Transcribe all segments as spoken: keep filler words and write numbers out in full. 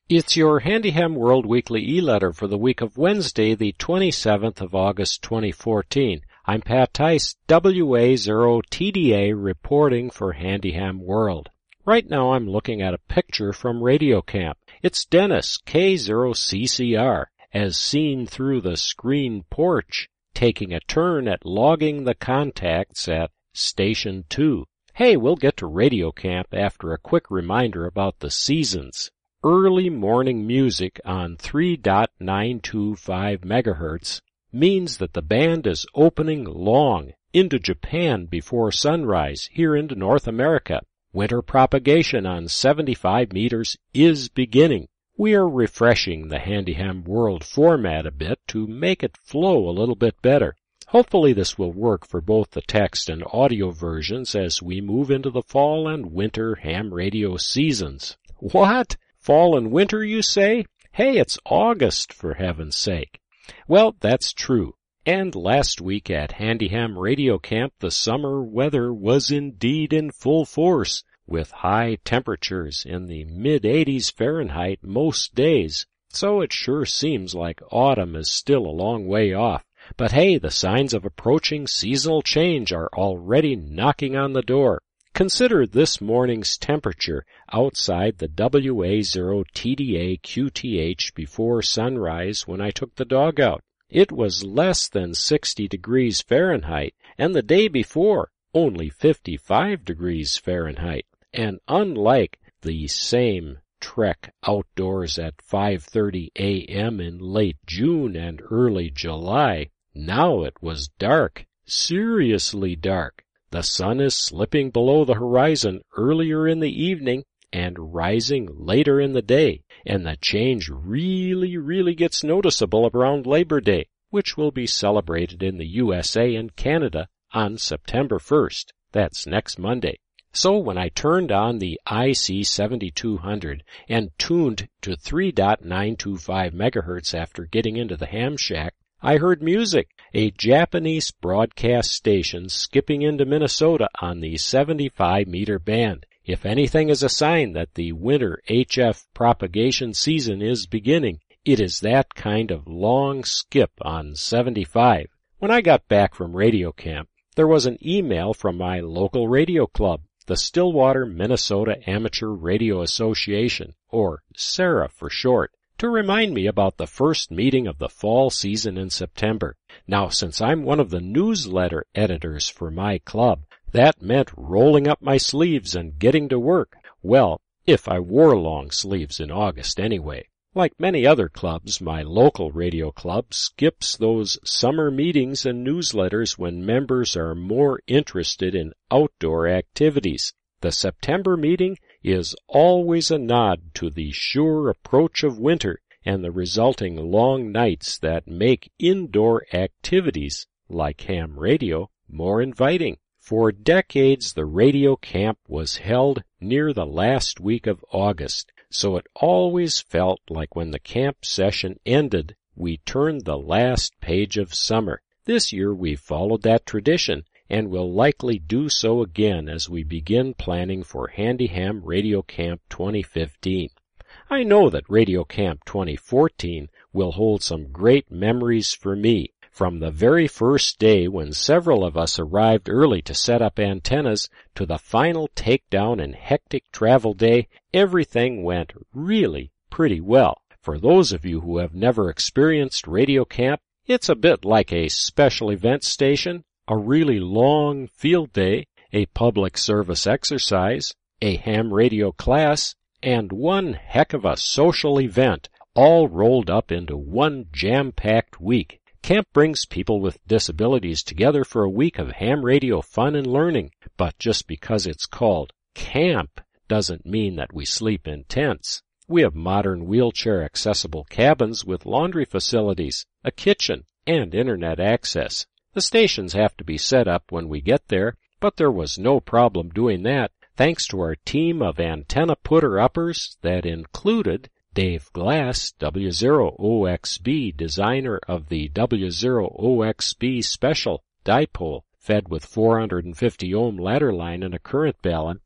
It's your Handyham World Weekly e-letter for the week of Wednesday, the twenty-seventh of August, twenty fourteen. I'm Pat Tice, W A zero T D A, reporting for Handyham World. Right now I'm looking at a picture from Radio Camp. It's Dennis, K zero C C R, as seen through the screen porch, taking a turn at logging the contacts at Station two. Hey, we'll get to Radio Camp after a quick reminder about the seasons. Early morning music on three point nine two five megahertz means that the band is opening long into Japan before sunrise here into North America. Winter propagation on seventy-five meters is beginning. We are refreshing the Handyham World format a bit to make it flow a little bit better. Hopefully this will work for both the text and audio versions as we move into the fall and winter ham radio seasons. What? Fall and winter, you say? Hey, it's August, for heaven's sake. Well, that's true. And last week at Handyham Radio Camp, the summer weather was indeed in full force, with high temperatures in the mid eighties Fahrenheit most days. So it sure seems like autumn is still a long way off. But hey, the signs of approaching seasonal change are already knocking on the door. Consider this morning's temperature outside the W A zero T D A Q T H before sunrise when I took the dog out. It was less than sixty degrees Fahrenheit, and the day before only fifty-five degrees Fahrenheit. And unlike the same trek outdoors at five thirty a m in late June and early July, now it was dark, seriously dark. The sun is slipping below the horizon earlier in the evening and rising later in the day, and the change really, really gets noticeable around Labor Day, which will be celebrated in the U S A and Canada on September first. That's next Monday. So when I turned on the I C seventy-two hundred and tuned to three point nine two five megahertz after getting into the ham shack, I heard music, a Japanese broadcast station skipping into Minnesota on the seventy-five meter band. If anything is a sign that the winter H F propagation season is beginning, it is that kind of long skip on seventy-five. When I got back from Radio Camp, there was an email from my local radio club, the Stillwater, Minnesota Amateur Radio Association, or SARA for short, to remind me about the first meeting of the fall season in September. Now, since I'm one of the newsletter editors for my club, that meant rolling up my sleeves and getting to work. Well, if I wore long sleeves in August anyway. Like many other clubs, my local radio club skips those summer meetings and newsletters when members are more interested in outdoor activities. The September meeting is always a nod to the sure approach of winter and the resulting long nights that make indoor activities, like ham radio, more inviting. For decades, the radio camp was held near the last week of August, so it always felt like when the camp session ended, we turned the last page of summer. This year we followed that tradition, and will likely do so again as we begin planning for Handyham Radio Camp twenty fifteen. I know that Radio Camp twenty fourteen will hold some great memories for me. From the very first day when several of us arrived early to set up antennas to the final takedown and hectic travel day, everything went really pretty well. For those of you who have never experienced Radio Camp, it's a bit like a special event station, a really long field day, a public service exercise, a ham radio class, and one heck of a social event, all rolled up into one jam-packed week. Camp brings people with disabilities together for a week of ham radio fun and learning, but just because it's called camp doesn't mean that we sleep in tents. We have modern wheelchair-accessible cabins with laundry facilities, a kitchen, and internet access. The stations have to be set up when we get there, but there was no problem doing that thanks to our team of antenna putter-uppers that included Dave Glass, W zero O X B, designer of the W zero O X B Special dipole, fed with four hundred fifty ohm ladder line and a current balun,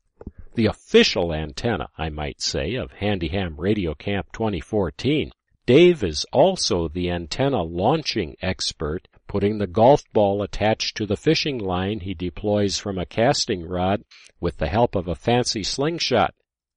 the official antenna, I might say, of Handy Ham Radio Camp twenty fourteen. Dave is also the antenna launching expert, putting the golf ball attached to the fishing line he deploys from a casting rod with the help of a fancy slingshot,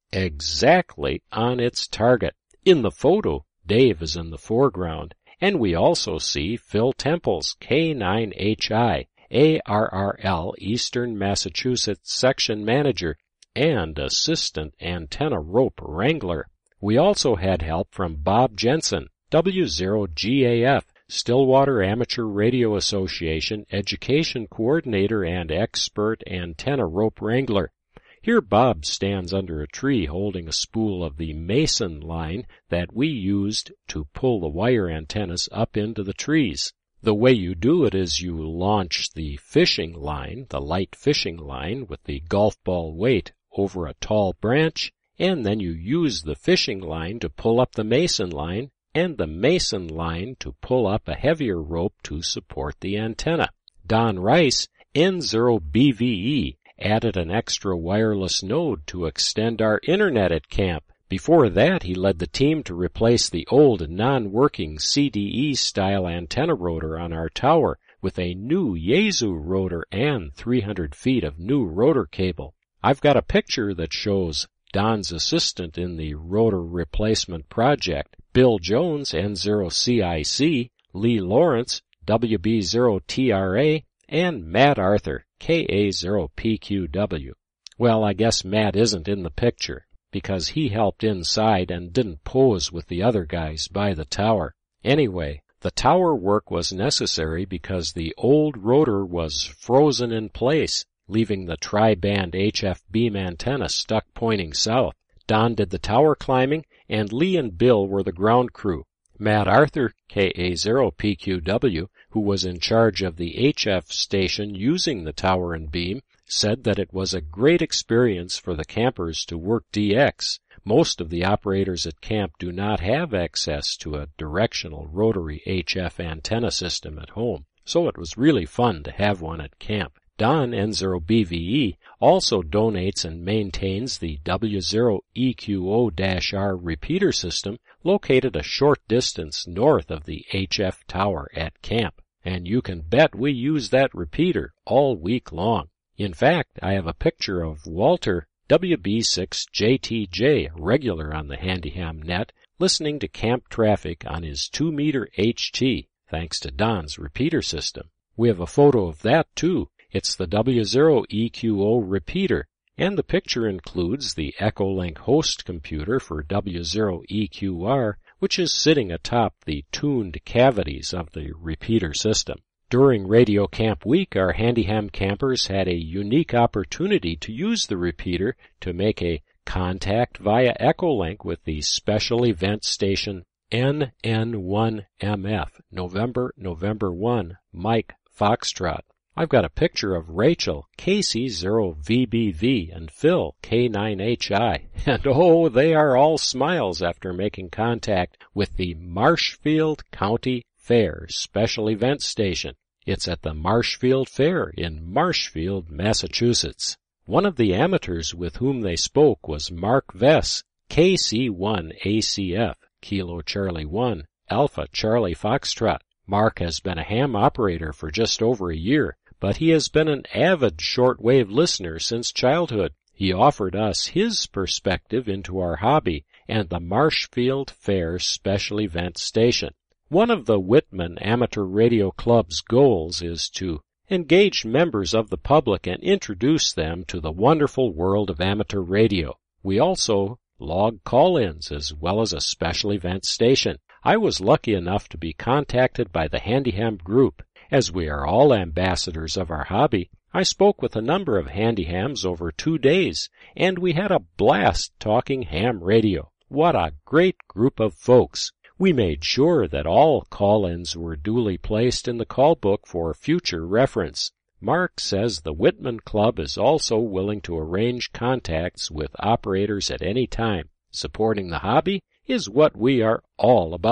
exactly on its target. In the photo, Dave is in the foreground, and we also see Phil Temples, K nine H I, A R R L Eastern Massachusetts Section Manager, and Assistant Antenna Rope Wrangler. We also had help from Bob Jensen, W zero G A F, Stillwater Amateur Radio Association Education Coordinator and Expert Antenna Rope Wrangler. Here Bob stands under a tree holding a spool of the Mason line that we used to pull the wire antennas up into the trees. The way you do it is you launch the fishing line, the light fishing line, with the golf ball weight over a tall branch, and then you use the fishing line to pull up the Mason line, and the Mason line to pull up a heavier rope to support the antenna. Don Rice, N zero B V E, added an extra wireless node to extend our internet at camp. Before that, he led the team to replace the old non-working C D E-style antenna rotor on our tower with a new Yaesu rotor and three hundred feet of new rotor cable. I've got a picture that shows Don's assistant in the rotor replacement project, Bill Jones, N zero C I C, Lee Lawrence, W B zero T R A, and Matt Arthur, K A zero P Q W. Well, I guess Matt isn't in the picture, because he helped inside and didn't pose with the other guys by the tower. Anyway, the tower work was necessary because the old rotor was frozen in place, leaving the tri-band H F beam antenna stuck pointing south. Don did the tower climbing, and Lee and Bill were the ground crew. Matt Arthur, K A zero P Q W, who was in charge of the H F station using the tower and beam, said that it was a great experience for the campers to work D X. Most of the operators at camp do not have access to a directional rotary H F antenna system at home, so it was really fun to have one at camp. Don, N zero B V E, also donates and maintains the W zero E Q O R repeater system located a short distance north of the H F tower at camp. And you can bet we use that repeater all week long. In fact, I have a picture of Walter, W B six J T J, regular on the Handy Ham net, listening to camp traffic on his two meter H T, thanks to Don's repeater system. We have a photo of that, too. It's the W zero E Q O repeater, and the picture includes the Echolink host computer for W zero E Q R, which is sitting atop the tuned cavities of the repeater system. During Radio Camp Week, our Handy Ham campers had a unique opportunity to use the repeater to make a contact via Echolink with the special event station N N one M F, November, November one, Mike Foxtrot. I've got a picture of Rachel, K C zero V B V, and Phil, K nine H I. And oh, they are all smiles after making contact with the Marshfield County Fair Special Event Station. It's at the Marshfield Fair in Marshfield, Massachusetts. One of the amateurs with whom they spoke was Mark Vess, K C one A C F, Kilo Charlie one, Alpha Charlie Foxtrot. Mark has been a ham operator for just over a year, but he has been an avid shortwave listener since childhood. He offered us his perspective into our hobby and the Marshfield Fair Special Event Station. One of the Whitman Amateur Radio Club's goals is to engage members of the public and introduce them to the wonderful world of amateur radio. We also log call-ins as well as a special event station. I was lucky enough to be contacted by the Handy Ham group. As we are all ambassadors of our hobby, I spoke with a number of Handy Hams over two days, and we had a blast talking ham radio. What a great group of folks. We made sure that all call-ins were duly placed in the call book for future reference. Mark says the Whitman Club is also willing to arrange contacts with operators at any time. Supporting the hobby is what we are all about.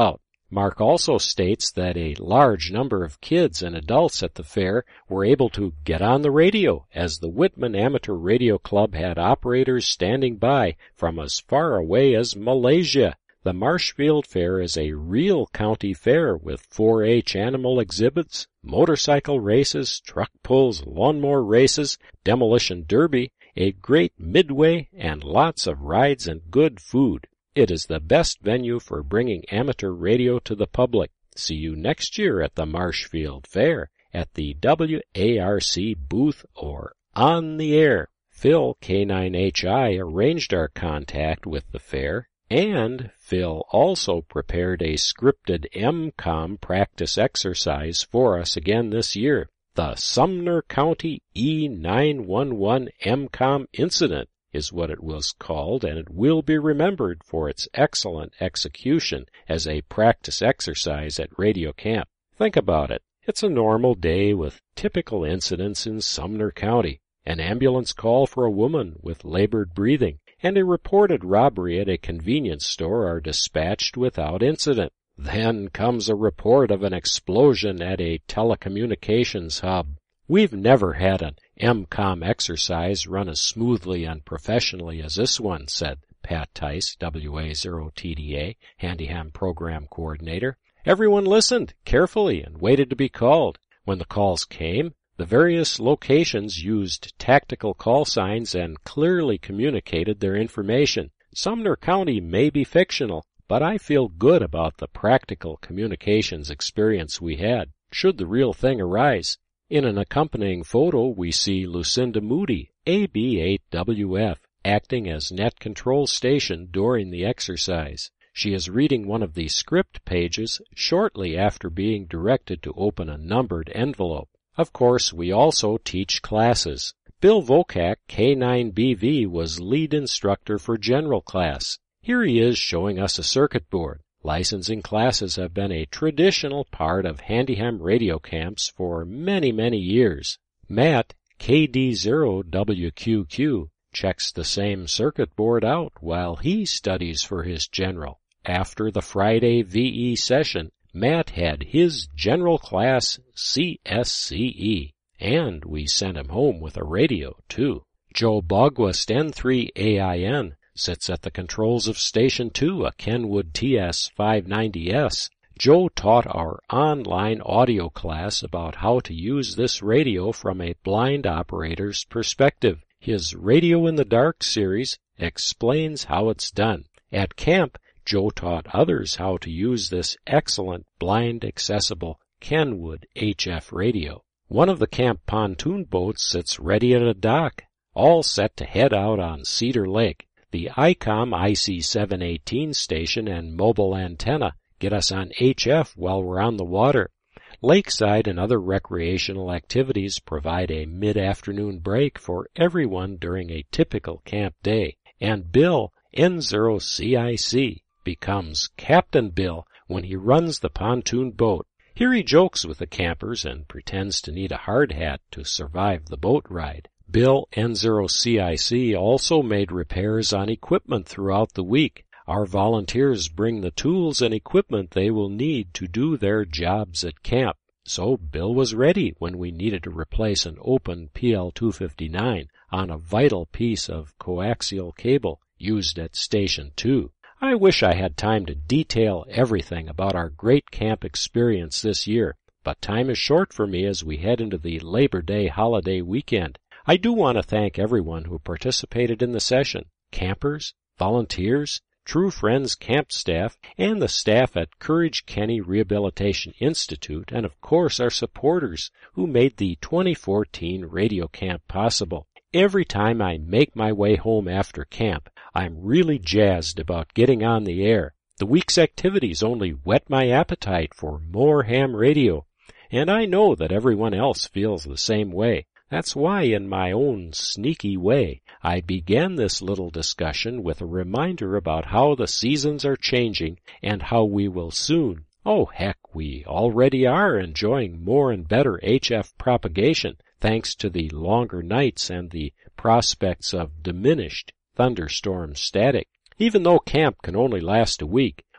Mark also states that a large number of kids and adults at the fair were able to get on the radio, as the Whitman Amateur Radio Club had operators standing by from as far away as Malaysia. The Marshfield Fair is a real county fair with four H animal exhibits, motorcycle races, truck pulls, lawnmower races, demolition derby, a great midway, and lots of rides and good food. It is the best venue for bringing amateur radio to the public. See you next year at the Marshfield Fair, at the W A R C booth or on the air. Phil K nine H I arranged our contact with the fair, and Phil also prepared a scripted M COM practice exercise for us again this year. The Sumner County E nine one one M COM incident is what it was called, and it will be remembered for its excellent execution as a practice exercise at radio camp. Think about it. It's a normal day with typical incidents in Sumner County. An ambulance call for a woman with labored breathing and a reported robbery at a convenience store are dispatched without incident. Then comes a report of an explosion at a telecommunications hub. We've never had an M COM exercise run as smoothly and professionally as this one, said Pat Tice, W A zero T D A, Handyham Program Coordinator. Everyone listened carefully and waited to be called. When the calls came, the various locations used tactical call signs and clearly communicated their information. Sumner County may be fictional, but I feel good about the practical communications experience we had, should the real thing arise. In an accompanying photo, we see Lucinda Moody, A B eight W F, acting as net control station during the exercise. She is reading one of the script pages shortly after being directed to open a numbered envelope. Of course, we also teach classes. Bill Vokak, K nine B V, was lead instructor for general class. Here he is showing us a circuit board. Licensing classes have been a traditional part of Handyham radio camps for many, many years. Matt, K D zero W Q Q, checks the same circuit board out while he studies for his general. After the Friday V E session, Matt had his general class C S C E, and we sent him home with a radio, too. Joe Bogwist, N three A I N, sits at the controls of Station two, a Kenwood T S five ninety S. Joe taught our online audio class about how to use this radio from a blind operator's perspective. His Radio in the Dark series explains how it's done. At camp, Joe taught others how to use this excellent blind-accessible Kenwood H F radio. One of the camp pontoon boats sits ready at a dock, all set to head out on Cedar Lake. The I COM I C seven eighteen station and mobile antenna get us on H F while we're on the water. Lakeside and other recreational activities provide a mid-afternoon break for everyone during a typical camp day. And Bill, N zero C I C, becomes Captain Bill when he runs the pontoon boat. Here he jokes with the campers and pretends to need a hard hat to survive the boat ride. Bill, N zero C I C, also made repairs on equipment throughout the week. Our volunteers bring the tools and equipment they will need to do their jobs at camp. So Bill was ready when we needed to replace an open P L two fifty-nine on a vital piece of coaxial cable used at Station two. I wish I had time to detail everything about our great camp experience this year, but time is short for me as we head into the Labor Day holiday weekend. I do want to thank everyone who participated in the session, campers, volunteers, True Friends camp staff, and the staff at Courage Kenny Rehabilitation Institute, and of course our supporters who made the twenty fourteen radio camp possible. Every time I make my way home after camp, I'm really jazzed about getting on the air. The week's activities only whet my appetite for more ham radio, and I know that everyone else feels the same way. That's why, in my own sneaky way, I began this little discussion with a reminder about how the seasons are changing and how we will soon, oh heck, we already are enjoying more and better H F propagation thanks to the longer nights and the prospects of diminished thunderstorm static. Even though camp can only last a week,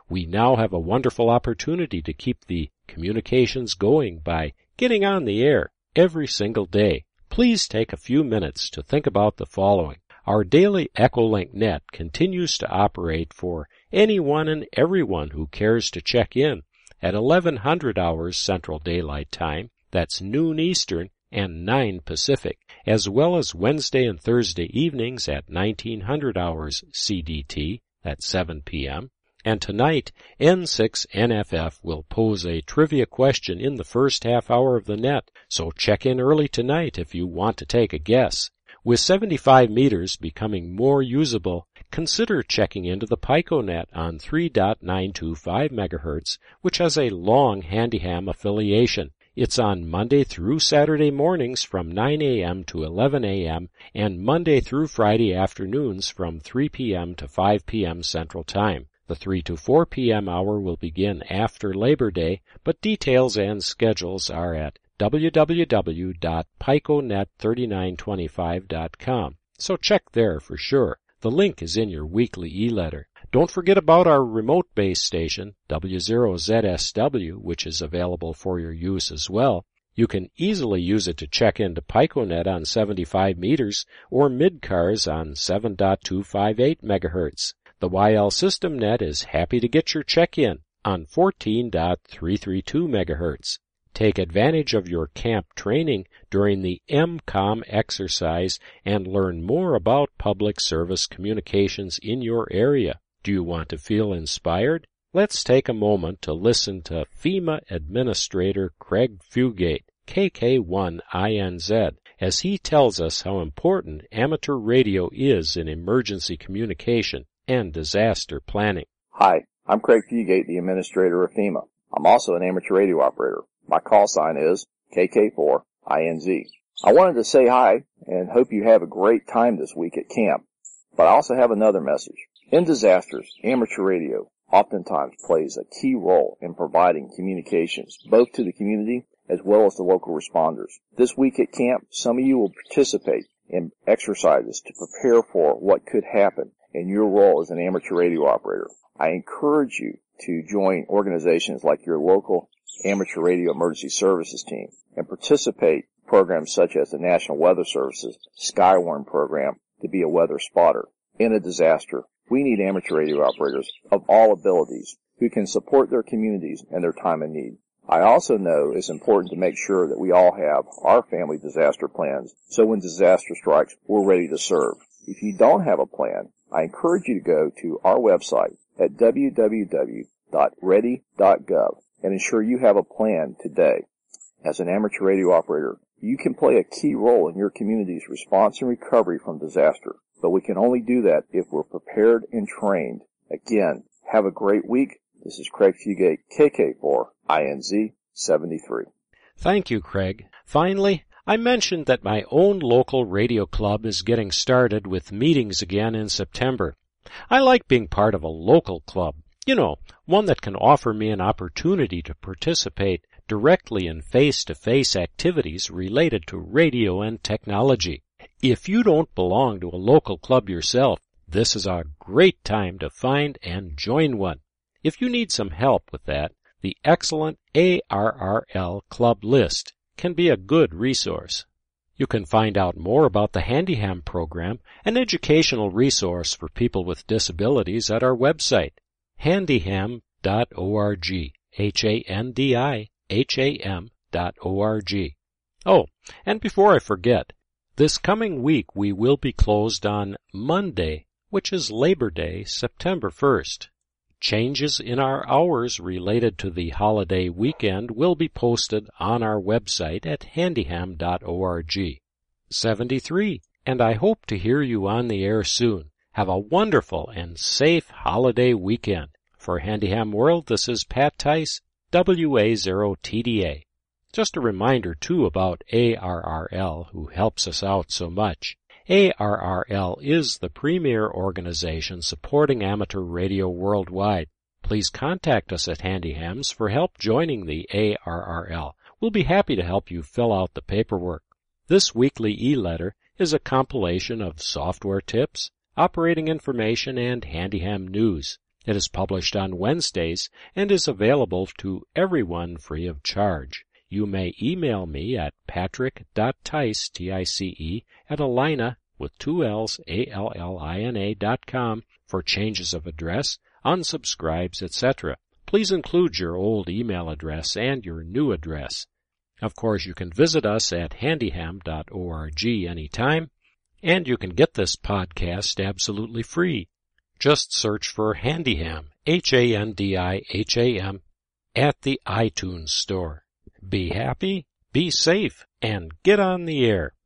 We now have a wonderful opportunity to keep the communications going by getting on the air every single day. Please take a few minutes to think about the following. Our daily Echolink net continues to operate for anyone and everyone who cares to check in at eleven hundred hours Central Daylight Time, that's noon Eastern and nine Pacific, as well as Wednesday and Thursday evenings at nineteen hundred hours C D T, that's seven p.m. And tonight, N six N F F will pose a trivia question in the first half hour of the net, so check in early tonight if you want to take a guess. With seventy-five meters becoming more usable, consider checking into the PicoNet on three point nine two five megahertz, which has a long Handyham affiliation. It's on Monday through Saturday mornings from nine a.m. to eleven a.m. and Monday through Friday afternoons from three p.m. to five p.m. Central Time. The three to four p.m. hour will begin after Labor Day, but details and schedules are at w w w dot piconet three nine two five dot com. So check there for sure. The link is in your weekly e-letter. Don't forget about our remote base station, W zero Z S W, which is available for your use as well. You can easily use it to check into PicoNet on seventy-five meters or Midcars on seven point two five eight megahertz. The Y L System Net is happy to get your check-in on fourteen point three three two megahertz. Take advantage of your camp training during the M COM exercise and learn more about public service communications in your area. Do you want to feel inspired? Let's take a moment to listen to FEMA Administrator Craig Fugate, K K one I N Z, as he tells us how important amateur radio is in emergency communication and disaster planning. Hi, I'm Craig Fugate, the Administrator of FEMA. I'm also an amateur radio operator. My call sign is K K four I N Z. I wanted to say hi and hope you have a great time this week at camp, but I also have another message. In disasters, amateur radio oftentimes plays a key role in providing communications both to the community as well as the local responders. This week at camp, some of you will participate in exercises to prepare for what could happen in your role as an amateur radio operator. I encourage you to join organizations like your local amateur radio emergency services team and participate in programs such as the National Weather Service's Skywarn program to be a weather spotter. In a disaster, we need amateur radio operators of all abilities who can support their communities in their time of need. I also know it's important to make sure that we all have our family disaster plans, so when disaster strikes, we're ready to serve. If you don't have a plan, I encourage you to go to our website at w w w dot ready dot gov and ensure you have a plan today. As an amateur radio operator, you can play a key role in your community's response and recovery from disaster, but we can only do that if we're prepared and trained. Again, have a great week. This is Craig Fugate, K K four I N Z seventy-three. Thank you, Craig. Finally, I mentioned that my own local radio club is getting started with meetings again in September. I like being part of a local club, you know, one that can offer me an opportunity to participate directly in face-to-face activities related to radio and technology. If you don't belong to a local club yourself, this is a great time to find and join one. If you need some help with that, the excellent A R R L Club List can be a good resource. You can find out more about the Handyham program, an educational resource for people with disabilities, at our website, handyham dot org, H A N D I H A M dot O R G. Oh, and before I forget, this coming week we will be closed on Monday, which is Labor Day, September first. Changes in our hours related to the holiday weekend will be posted on our website at handyham dot org. seventy-three, and I hope to hear you on the air soon. Have a wonderful and safe holiday weekend. For Handyham World, this is Pat Tice, W A zero T D A. Just a reminder, too, about A R R L, who helps us out so much. A R R L is the premier organization supporting amateur radio worldwide. Please contact us at Handyhams for help joining the A R R L. We'll be happy to help you fill out the paperwork. This weekly e-letter is a compilation of software tips, operating information, and Handyham news. It is published on Wednesdays and is available to everyone free of charge. You may email me at patrick dot tice, T I C E, at Allina, with two L's, A L L I N A dot com for changes of address, unsubscribes, et cetera. Please include your old email address and your new address. Of course, you can visit us at handyham dot org anytime, and you can get this podcast absolutely free. Just search for Handyham, H A N D I H A M, at the iTunes Store. Be happy, be safe, and get on the air.